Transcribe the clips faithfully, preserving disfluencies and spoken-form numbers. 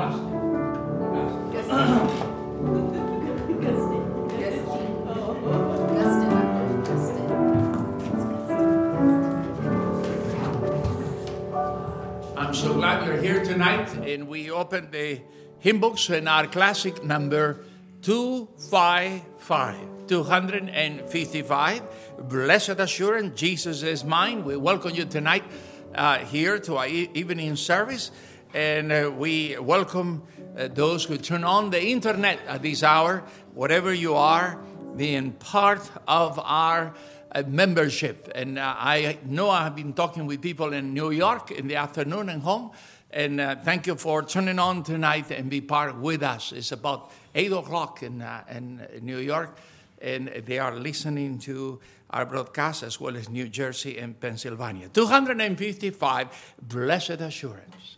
I'm so glad you're here tonight, and we opened the hymn books in our classic number two fifty-five. two fifty-five. Blessed Assurance, Jesus is mine. We welcome you tonight uh, here to our e- evening service, and uh, we welcome uh, those who turn on the internet at this hour, wherever you are, being part of our uh, membership. And uh, I know I have been talking with people in New York in the afternoon and home, and uh, thank you for turning on tonight and be part with us. It's about eight o'clock in, uh, in New York, and they are listening to our broadcast as well as New Jersey and Pennsylvania. two fifty-five, Blessed Assurance.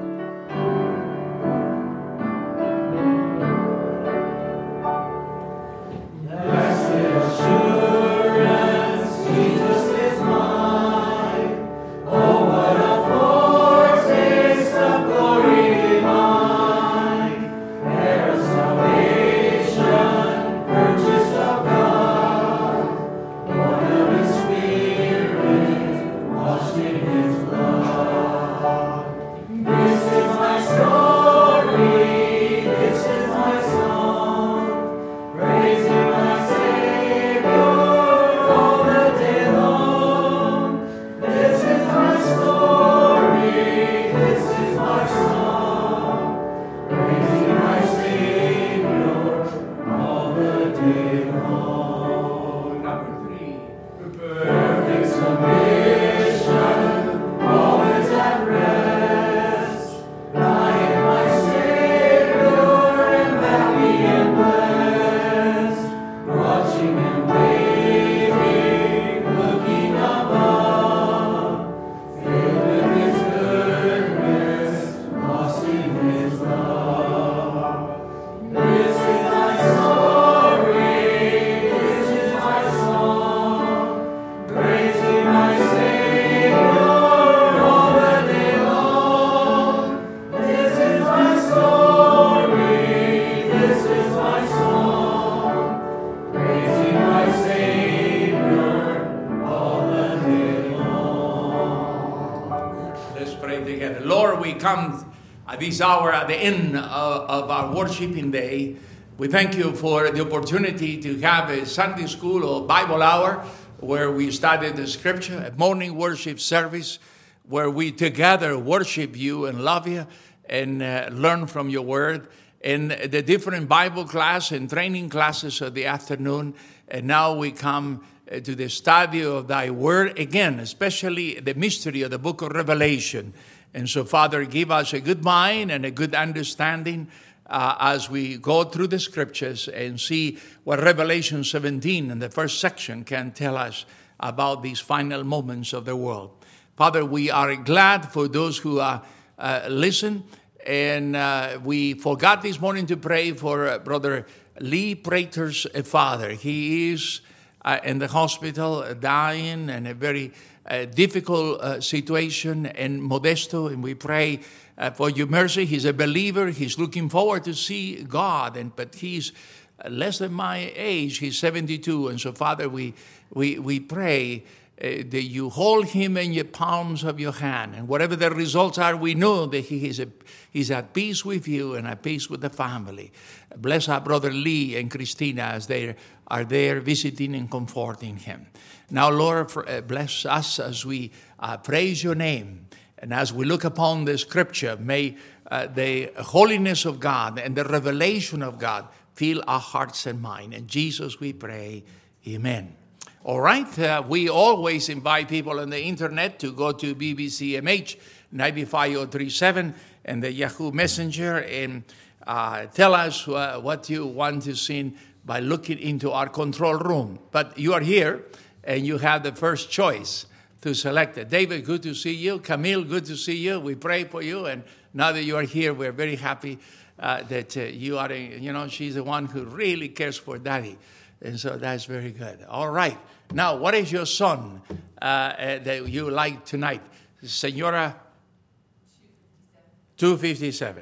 This hour at the end of, of our worshiping day, we thank you for the opportunity to have a Sunday school or Bible hour where we study the scripture, a morning worship service where we together worship you and love you and uh, learn from your word, and the different Bible class and training classes of the afternoon. And now we come uh, to the study of thy word again, especially the mystery of the book of Revelation. And so, Father, give us a good mind and a good understanding uh, as we go through the scriptures and see what Revelation seventeen in the first section can tell us about these final moments of the world. Father, we are glad for those who uh, uh, listen. And uh, we forgot this morning to pray for uh, Brother Lee Prater's uh, father. He is uh, in the hospital uh, dying, and a very A difficult uh, situation in Modesto, and we pray uh, for your mercy. He's a believer. He's looking forward to see God, and but he's less than my age. He's seventy-two, and so Father, we we we pray uh, that you hold him in your palms of your hand, and whatever the results are, we know that he is a, he's at peace with you and at peace with the family. Bless our brother Lee and Christina as they are there visiting and comforting him. Now, Lord, bless us as we uh, praise your name. And as we look upon the scripture, may uh, the holiness of God and the revelation of God fill our hearts and minds. In Jesus we pray, amen. All right, uh, we always invite people on the internet to go to B B C M H nine five zero three seven and the Yahoo Messenger and uh, tell us uh, what you want to see by looking into our control room. But you are here, and you have the first choice to select it. David, good to see you. Camille, good to see you. We pray for you. And now that you are here, we're very happy uh, that uh, you are, a, you know, she's the one who really cares for Daddy. And so that's very good. All right. Now, what is your song uh, uh, that you like tonight? Senora? two fifty-seven.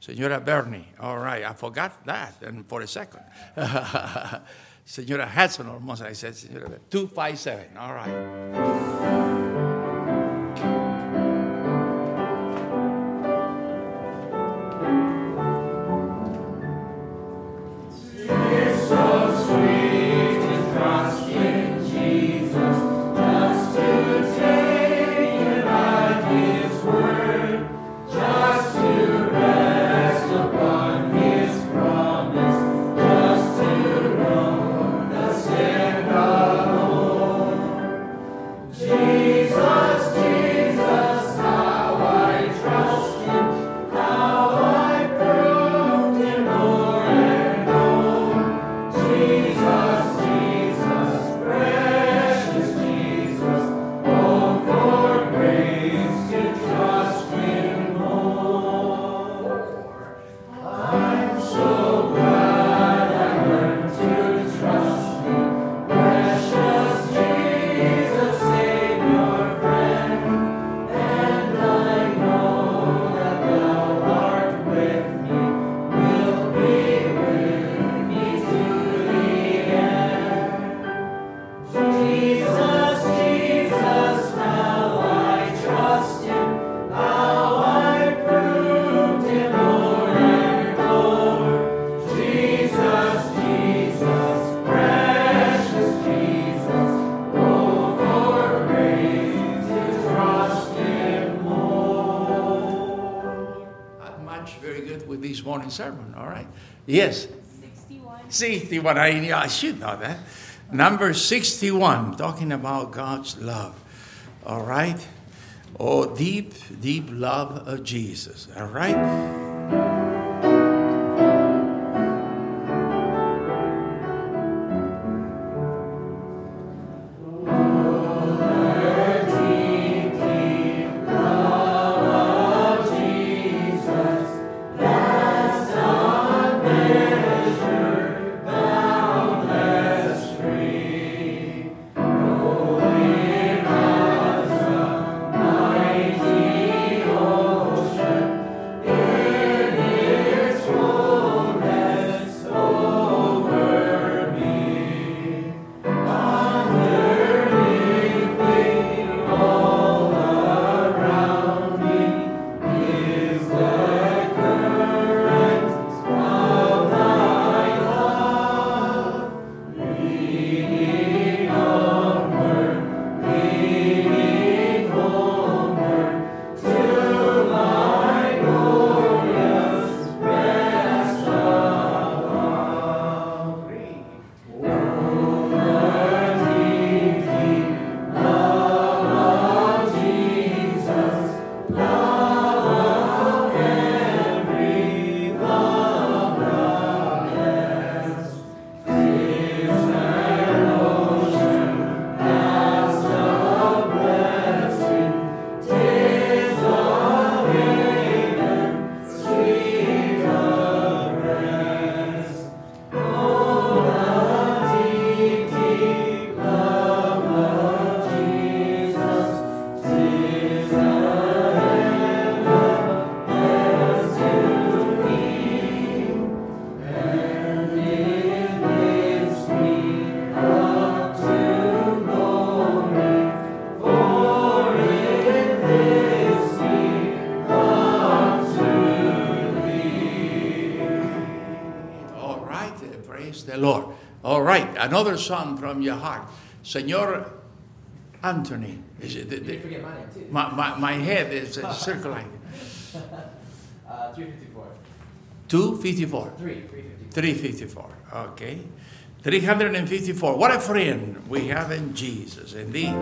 Senora Bernie. All right, I forgot that and for a second. Senora Hudson, almost I said, Senora Bernie. two five seven, all right. Morning sermon, all right? Yes. sixty-one. sixty-one. I, I should know that. Number sixty-one, talking about God's love. All right? Oh, deep, deep love of Jesus. All right? Another song from your heart. Senor Anthony. Is it, the, the, you forget my name too. My, my, my head is uh, circling. uh, three fifty-four. two fifty-four. three, three fifty-four. three fifty-four. Okay. three fifty-four. What a friend we have in Jesus, indeed.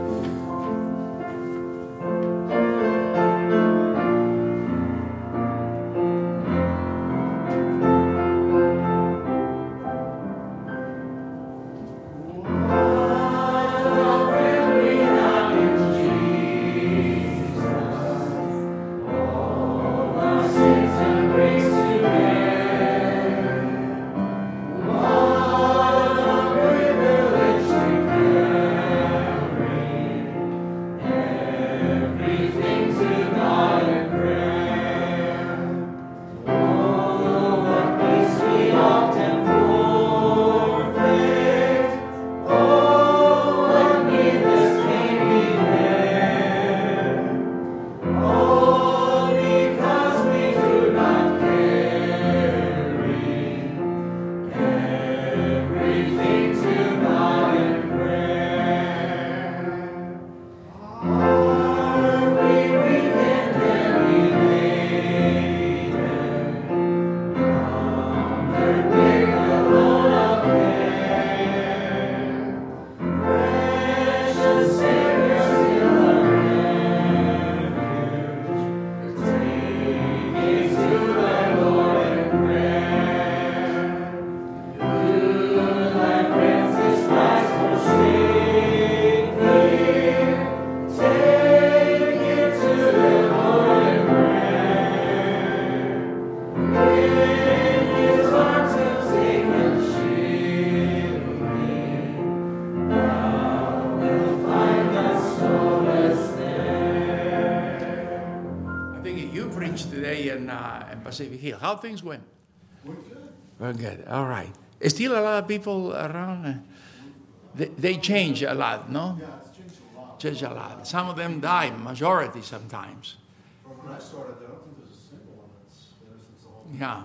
in Pacific Hill. How things went? We're good. Very good. All right. Is still a lot of people around? Uh, they, they change a lot, no? Yeah, it's changed a lot. Change a lot. Some of them die, majority sometimes. From when I started, I don't think there's a single one that's there since the whole. Yeah.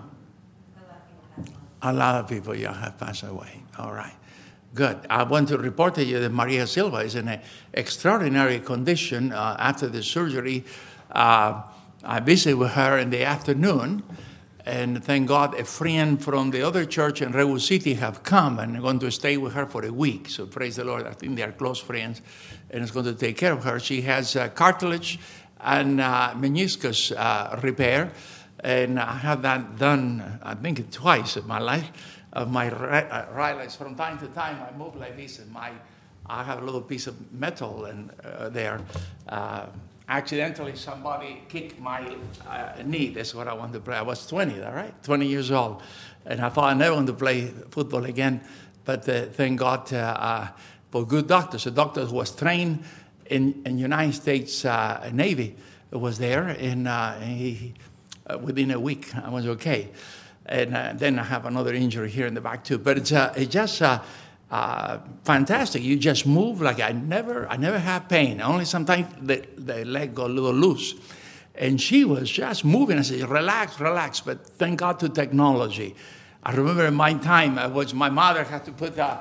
A lot of people, yeah, have passed away. All right. Good. I want to report to you that Maria Silva is in an extraordinary condition uh, after the surgery. Uh, I visited with her in the afternoon, and thank God a friend from the other church in Redwood City have come and are going to stay with her for a week. So praise the Lord. I think they are close friends, and is going to take care of her. She has uh, cartilage and uh, meniscus uh, repair, and I have that done, I think, twice in my life. Of my right, uh, right legs. From time to time, I move like this, and my I have a little piece of metal and uh, there. Uh, accidentally, somebody kicked my uh, knee. That's what I wanted to play. I was twenty, all right, twenty years old, and I thought I never want to play football again. But uh, thank God uh, uh, for good doctors. A doctor who was trained in in United States uh, Navy was there, and, uh, and he, uh, within a week I was okay. And uh, then I have another injury here in the back too. But it's, uh, it's just uh, uh, fantastic. You just move like I never, I never have pain. Only sometimes the, the leg got a little loose. And she was just moving. I said, relax, relax. But thank God to technology. I remember in my time, I was, my mother had to put a,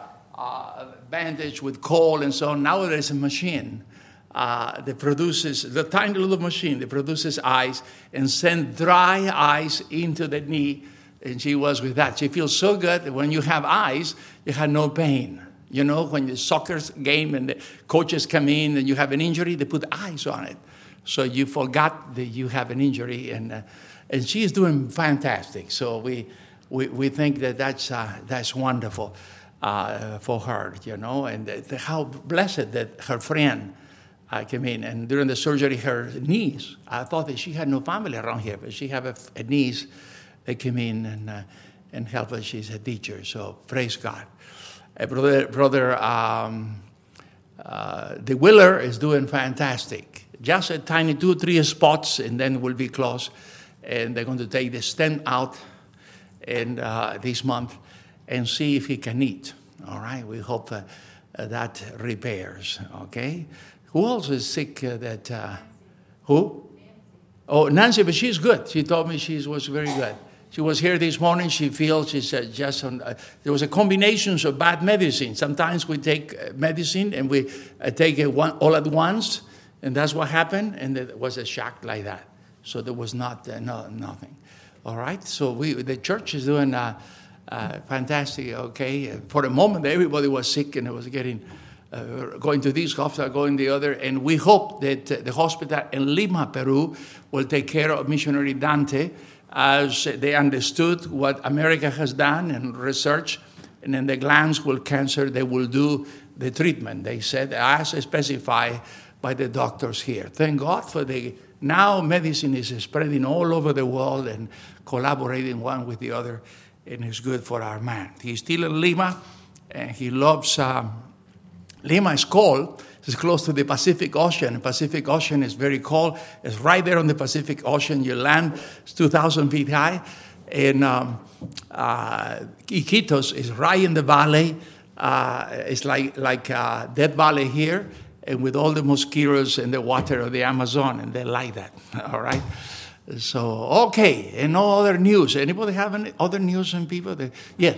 a bandage with coal and so on. Now there's a machine uh, that produces, the tiny little machine that produces ice and send dry ice into the knee. And she was with that. She feels so good that when you have ice, you have no pain. You know, when the soccer game and the coaches come in and you have an injury, they put ice on it. So you forgot that you have an injury. And uh, and she is doing fantastic. So we we, we think that that's, uh, that's wonderful uh, for her, you know. And uh, how blessed that her friend uh, came in. And during the surgery, her niece, I thought that she had no family around here, but she had a, a niece. They came in and uh, and helped her. She's a teacher, so praise God. Uh, brother, brother, um, uh, the Willer is doing fantastic. Just a tiny two, three spots, and then we'll be close. And they're going to take the stent out, and uh, this month, and see if he can eat. All right, we hope uh, uh, that repairs. Okay, who else is sick? Uh, that uh, who? Oh, Nancy, but she's good. She told me she was very good. She was here this morning. She feels she's uh, just on, uh, there was a combination of bad medicine. Sometimes we take uh, medicine and we uh, take it one, all at once, and that's what happened. And there was a shock like that. So there was not uh, no, nothing. All right. So we the church is doing uh, uh, fantastic. Okay. For a moment, everybody was sick and it was getting uh, going to this hospital, going the other, and we hope that uh, the hospital in Lima, Peru, will take care of missionary Dante, as they understood what America has done and research, and then the glands will cancer, they will do the treatment, they said, as specified by the doctors here. Thank God for the, now medicine is spreading all over the world and collaborating one with the other, and it's good for our man. He's still in Lima, and he loves, um, Lima is cold. It's close to the Pacific Ocean. The Pacific Ocean is very cold. It's right there on the Pacific Ocean. You land, it's two thousand feet high. And um, uh, Iquitos is right in the valley. Uh, it's like, like uh, Death Valley here, and with all the mosquitoes and the water of the Amazon, and they like that, all right? So, okay, and no other news. Anybody have any other news on people? That, yeah.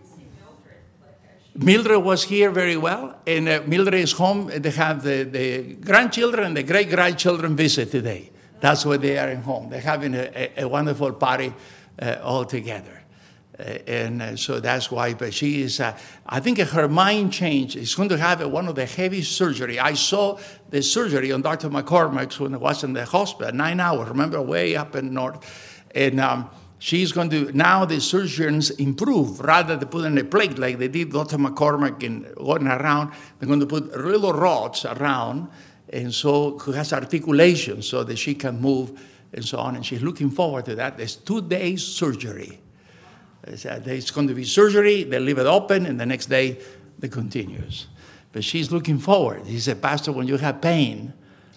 Mildred was here very well, and uh, Mildred is home. They have the, the grandchildren and the great-grandchildren visit today. That's why they are at home. They're having a, a, a wonderful party uh, all together. Uh, and uh, so that's why, but she is, uh, I think her mind changed. She's going to have a, one of the heavy surgery. I saw the surgery on Doctor McCormick's when I was in the hospital, nine hours, remember, way up in north. And um, she's going to, now the surgeons improve. Rather than put in a plate like they did Doctor McCormick and going around, they're going to put little rods around, and so who has articulation so that she can move and so on. And she's looking forward to that. There's two days surgery. It's going to be surgery, they leave it open, and the next day it continues. But she's looking forward. He said, Pastor, when you have pain,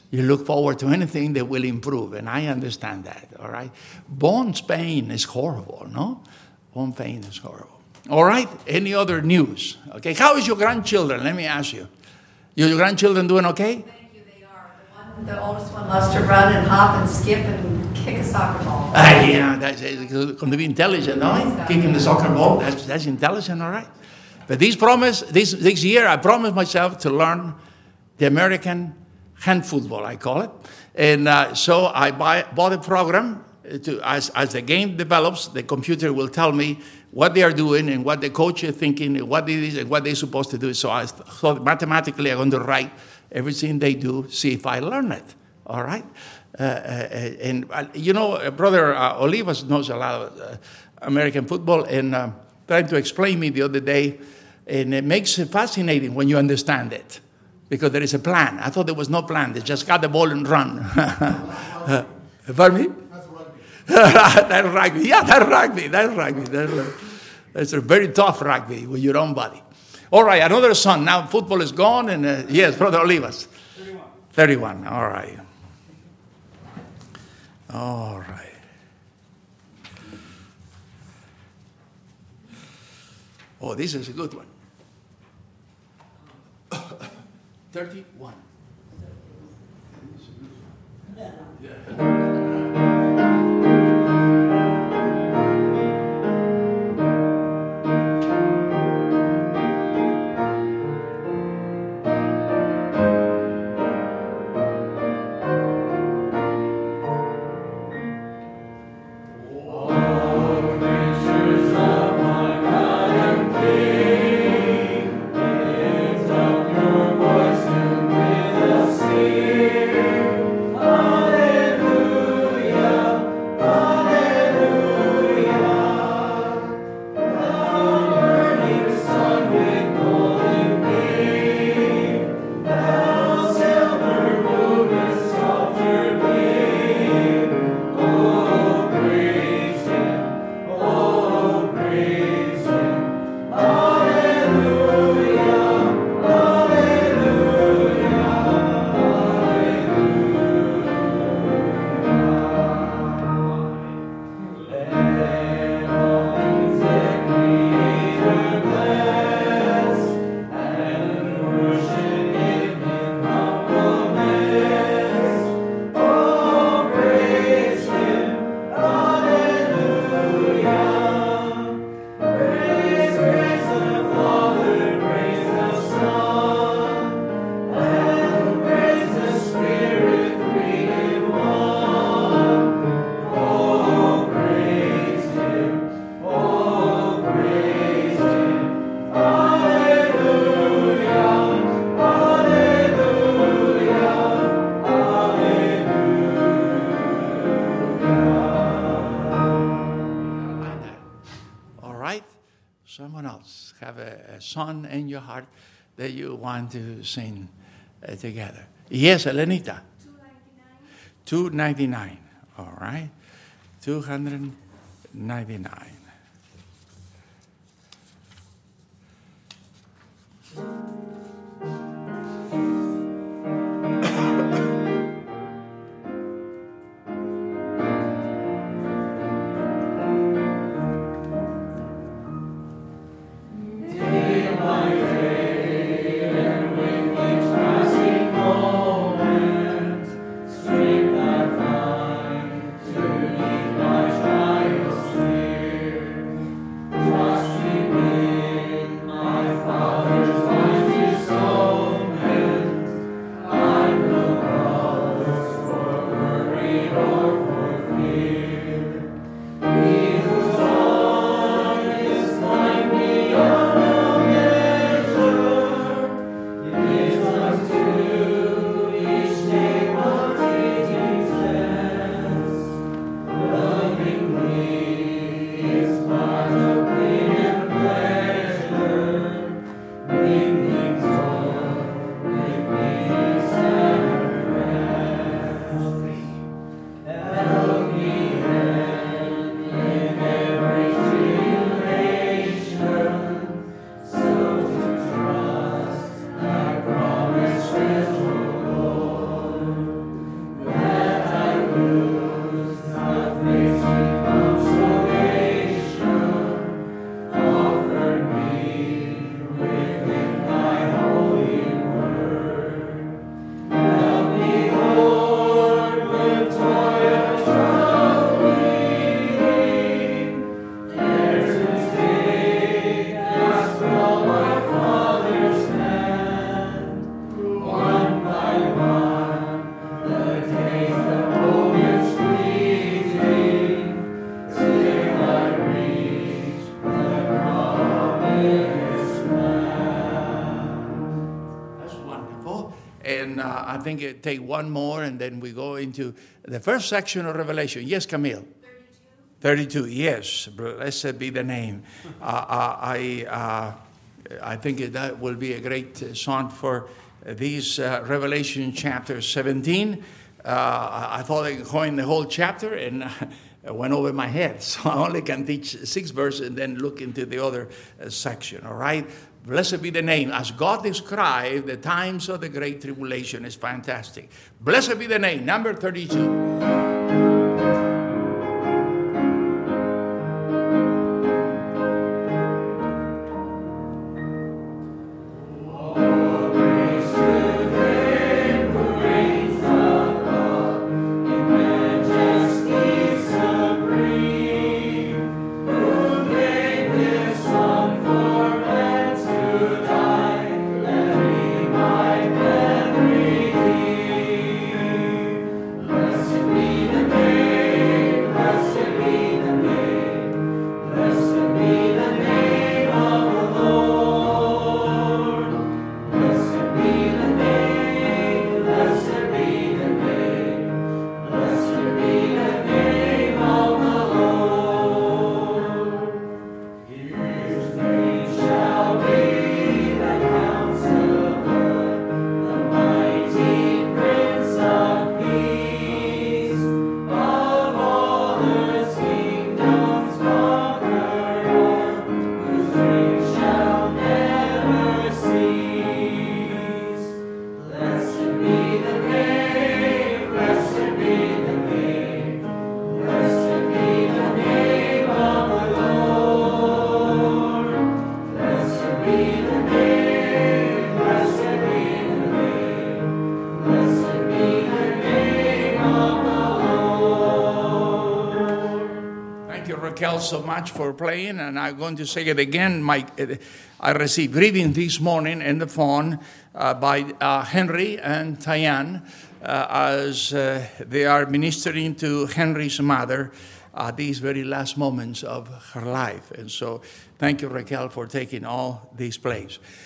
You look forward to anything that will improve, and I understand that, all right? Bones pain is horrible, no? Bone pain is horrible. All right, any other news? Okay, how is your grandchildren? Let me ask you. Your grandchildren doing okay? Thank you, they are. The one, the oldest one loves to run and hop and skip and kick a soccer ball. Ah, yeah, that's going to be intelligent, no? Kicking the soccer ball, that's, that's intelligent, all right? But this promise, this, this year, I promised myself to learn the American hand football, I call it. And uh, so I buy, bought a program. To, as, as the game develops, the computer will tell me what they are doing and what the coach is thinking and what it is and what they're supposed to do. So I thought mathematically I'm going to write everything they do, see if I learn it. All right? Uh, uh, and, uh, you know, Brother uh, Olivas knows a lot of uh, American football, and uh, tried to explain me the other day, and it makes it fascinating when you understand it, because there is a plan. I thought there was no plan. They just got the ball and run. uh, pardon me? That's rugby. Yeah, that's rugby. That's rugby. That's, rugby. That's a very tough rugby with your own body. All right, another son. Now football is gone. And uh, yes, Brother Olivas. thirty-one. thirty-one. All right. All right. Oh, this is a good one. thirty-one. Yeah. Someone else have a, a song in your heart that you want to sing uh, together. Yes, Elenita. two ninety-nine. All right. two ninety-nine. Strength I find to meet my trials here. uh, I think it take one more, and then we go into the first section of Revelation. Yes, Camille? thirty-two. thirty-two, yes. Blessed be the name. Uh, uh, I, uh, I think that will be a great song for these uh, Revelation chapter seventeen. Uh, I thought I could coin the whole chapter, and uh, went over my head. So I only can teach six verses and then look into the other uh, section, all right? Blessed be the name. As God described, the times of the great tribulation is fantastic. Blessed be the name. Number thirty-two. So much for playing, and I'm going to say it again. My, I received greeting this morning in the phone uh, by uh, Henry and Tyann uh, as uh, they are ministering to Henry's mother uh, these very last moments of her life. And so thank you, Raquel, for taking all these plays.